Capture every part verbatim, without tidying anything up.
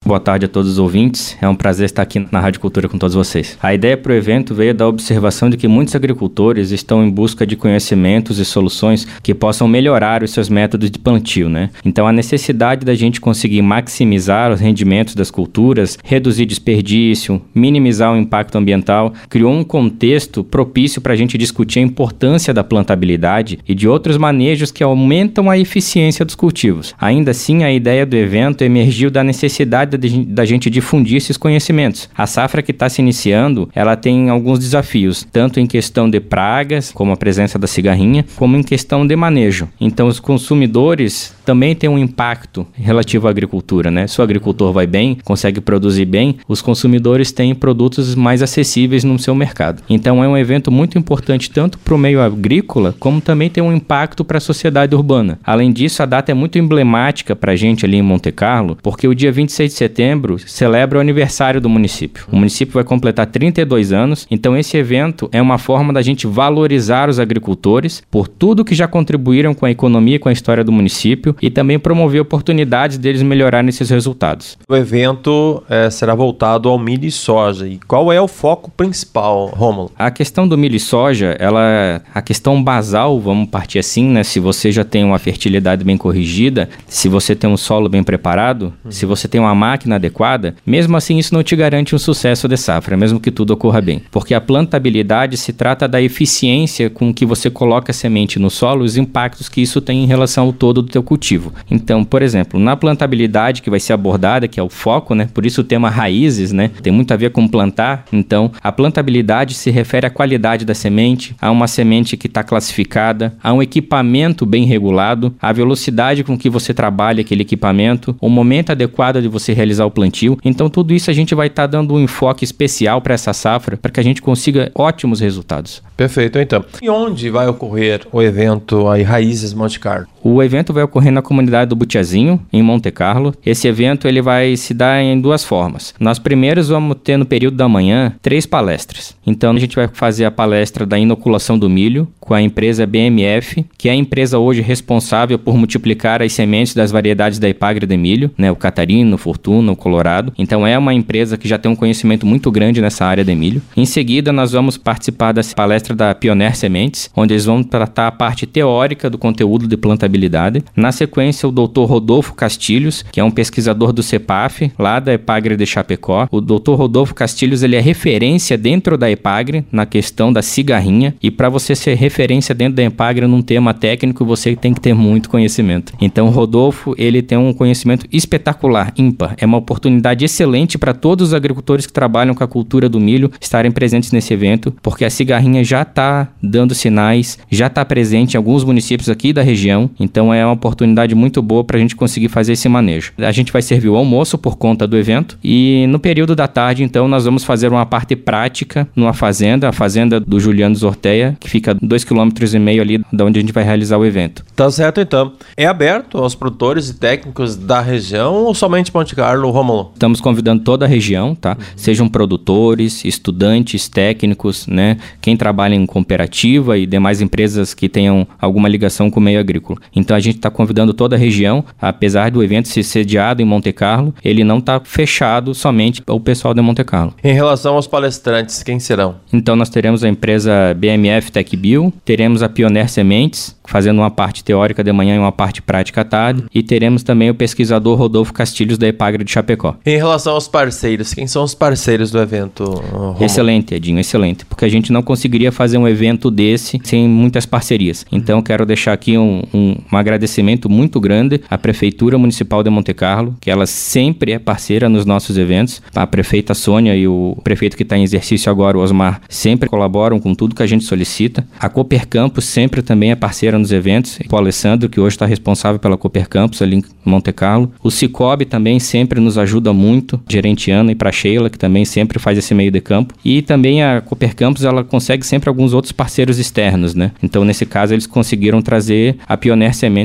Boa tarde a todos os ouvintes, é um prazer estar aqui na Rádio Cultura com todos vocês. A ideia para o evento veio da observação de que muitos agricultores estão em busca de conhecimentos e soluções que possam melhorar os seus métodos de plantio, né? Então a necessidade da gente conseguir maximizar os rendimentos das culturas, reduzir desperdício, minimizar o impacto ambiental, criou um contexto propício para a gente discutir a importância da plantabilidade e de outros manejos que aumentam a eficiência dos cultivos. Ainda assim, a ideia do evento emergiu da necessidade da gente difundir esses conhecimentos. A safra que está se iniciando, ela tem alguns desafios, tanto em questão de pragas, como a presença da cigarrinha, como em questão de manejo. Então, os consumidores também têm um impacto relativo à agricultura, né? Se o agricultor vai bem, consegue produzir bem, os consumidores têm produtos mais acessíveis no seu mercado. Então, é um evento muito importante tanto para o meio agrícola, como também tem um impacto para a sociedade urbana. Além disso, a data é muito emblemática para a gente ali em Monte Carlo, porque o dia vinte e seis de setembro celebra o aniversário do município. O município vai completar trinta e dois anos, então esse evento é uma forma da gente valorizar os agricultores por tudo que já contribuíram com a economia e com a história do município e também promover oportunidades deles melhorarem esses resultados. O evento é, será voltado ao milho e soja. E qual é o foco principal, Rômulo? A questão do milho e soja, ela, a questão basal, vamos partir assim, né? Se você já tem uma fertilidade bem corrigida, se você tem um solo bem preparado, uhum. se você tem uma máquina adequada, mesmo assim isso não te garante um sucesso de safra, mesmo que tudo ocorra bem. Porque a plantabilidade se trata da eficiência com que você coloca a semente no solo e os impactos que isso tem em relação ao todo do teu cultivo. Então, por exemplo, na plantabilidade que vai ser abordada, que é o foco, né? Por isso o tema raízes, né? Tem muito a ver com plantar. Então, a plantabilidade se refere à qualidade da semente, a uma semente que está classificada, a um equipamento bem regulado, a velocidade com que você trabalha aquele equipamento, o momento adequado de você realizar o plantio. Então, tudo isso a gente vai estar tá dando um enfoque especial para essa safra, para que a gente consiga ótimos resultados. Perfeito, então. E onde vai ocorrer o evento aí, Raízes Monte Carlo? O evento vai ocorrer na comunidade do Butiazinho, em Monte Carlo. Esse evento ele vai se dar em duas formas. Nós primeiros vamos ter no período da manhã três palestras. Então a gente vai fazer a palestra da inoculação do milho com a empresa B M F, que é a empresa hoje responsável por multiplicar as sementes das variedades da Epagre de milho, né, o Catarino, o Fortuna, o Colorado. Então é uma empresa que já tem um conhecimento muito grande nessa área de milho. Em seguida nós vamos participar da palestra da Pioneer Sementes, onde eles vão tratar a parte teórica do conteúdo de plantabilidade. Na sequência, o doutor Rodolfo Castilhos, que é um pesquisador do CEPAF, lá da Epagre de Chapecó. O doutor Rodolfo Castilhos, ele é referência dentro da Epagre na questão da cigarrinha, e para você ser referência dentro da Epagre num tema técnico, você tem que ter muito conhecimento. Então, o Rodolfo, ele tem um conhecimento espetacular, ímpar. É uma oportunidade excelente para todos os agricultores que trabalham com a cultura do milho estarem presentes nesse evento, porque a cigarrinha já está dando sinais, já está presente em alguns municípios aqui da região. Então é uma oportunidade muito boa para a gente conseguir fazer esse manejo. A gente vai servir o almoço por conta do evento e no período da tarde, então, nós vamos fazer uma parte prática numa fazenda, a fazenda do Juliano Zorteia, que fica dois quilômetros e meio ali de onde a gente vai realizar o evento. Tá certo, então. É aberto aos produtores e técnicos da região ou somente Monte Carlo, Rômulo? Estamos convidando toda a região, tá? Uhum. Sejam produtores, estudantes, técnicos, né? Quem trabalha em cooperativa e demais empresas que tenham alguma ligação com o meio agrícola. Então a gente está convidando toda a região, apesar do evento ser sediado em Monte Carlo, ele não está fechado somente ao pessoal de Monte Carlo. Em relação aos palestrantes, quem serão? Então nós teremos a empresa B M F TecBio, teremos a Pioneer Sementes, fazendo uma parte teórica de manhã e uma parte prática à tarde, e teremos também o pesquisador Rodolfo Castilhos da Epagre de Chapecó. Em relação aos parceiros, quem são os parceiros do evento, Romulo? Excelente, Edinho, excelente, porque a gente não conseguiria fazer um evento desse sem muitas parcerias. Então quero deixar aqui um, um, um agradecimento muito grande à Prefeitura Municipal de Monte Carlo, que ela sempre é parceira nos nossos eventos. A prefeita Sônia e o prefeito que está em exercício agora, o Osmar, sempre colaboram com tudo que a gente solicita. A Cooper Campus sempre também é parceira nos eventos. O Alessandro, que hoje está responsável pela Cooper Campus ali em Monte Carlo. O Cicobi também sempre nos ajuda muito, gerente Ana, e para Sheila, que também sempre faz esse meio de campo. E também a Cooper Campus, ela consegue sempre alguns outros parceiros externos, né? Então, nesse caso, eles conseguiram trazer a Pioneer Sementes para estar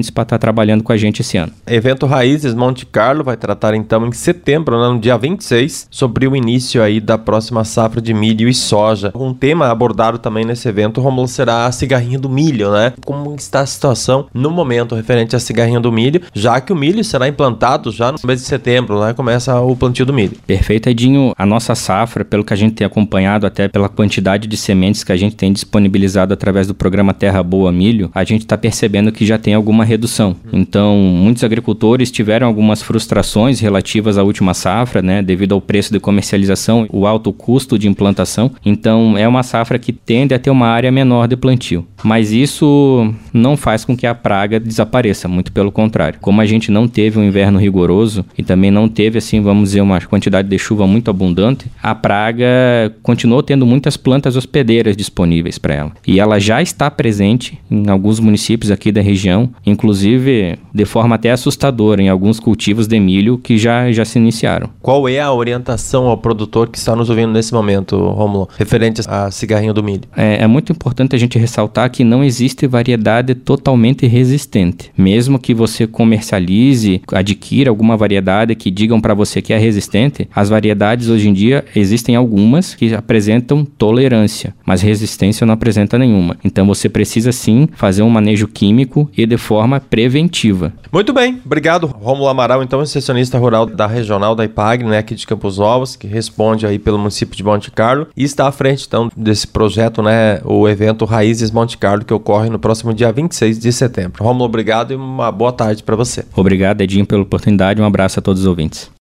trabalhando com a gente esse ano. Evento Raízes Monte Carlo vai tratar então em setembro, né, no dia vinte e seis, sobre o início aí da próxima safra de milho e soja. Um tema abordado também nesse evento, Rômulo, será a cigarrinha do milho, né? Como está a situação no momento referente à cigarrinha do milho, já que o milho será implantado já no mês de setembro, né? Começa o plantio do milho. Perfeito, Edinho. A nossa safra, pelo que a gente tem acompanhado, até pela quantidade de sementes que a gente tem disponibilizado através do programa Terra Boa Milho, a gente está percebendo que já tem alguma redução. Então, muitos agricultores tiveram algumas frustrações relativas à última safra, né? Devido ao preço de comercialização, o alto custo de implantação. Então, é uma safra que tende a ter uma área menor de plantio. Mas isso não faz com que a praga desapareça, muito pelo contrário. Como a gente não teve um inverno rigoroso e também não teve, assim, vamos dizer, uma quantidade de chuva muito abundante, a praga continuou tendo muitas plantas hospedeiras disponíveis para ela. E ela já está presente em alguns municípios aqui da região, inclusive de forma até assustadora em alguns cultivos de milho que já, já se iniciaram. Qual é a orientação ao produtor que está nos ouvindo nesse momento, Rômulo, referente à cigarrinha do milho? É, é muito importante a gente ressaltar que não existe variedade totalmente resistente. Mesmo que você comercialize, adquira alguma variedade que digam para você que é resistente, as variedades hoje em dia existem algumas que apresentam tolerância, mas resistência não apresenta nenhuma. Então você precisa sim fazer um manejo químico e de forma preventiva. Muito bem, obrigado, Rômulo Amaral, então, extensionista rural da regional da IPAGRE, né, aqui de Campos Novos, que responde aí pelo município de Monte Carlo e está à frente, então, desse projeto, né, o evento Raízes Monte Carlo, que ocorre no próximo dia vinte e seis de setembro. Rômulo, obrigado e uma boa tarde para você. Obrigado, Edinho, pela oportunidade. Um abraço a todos os ouvintes.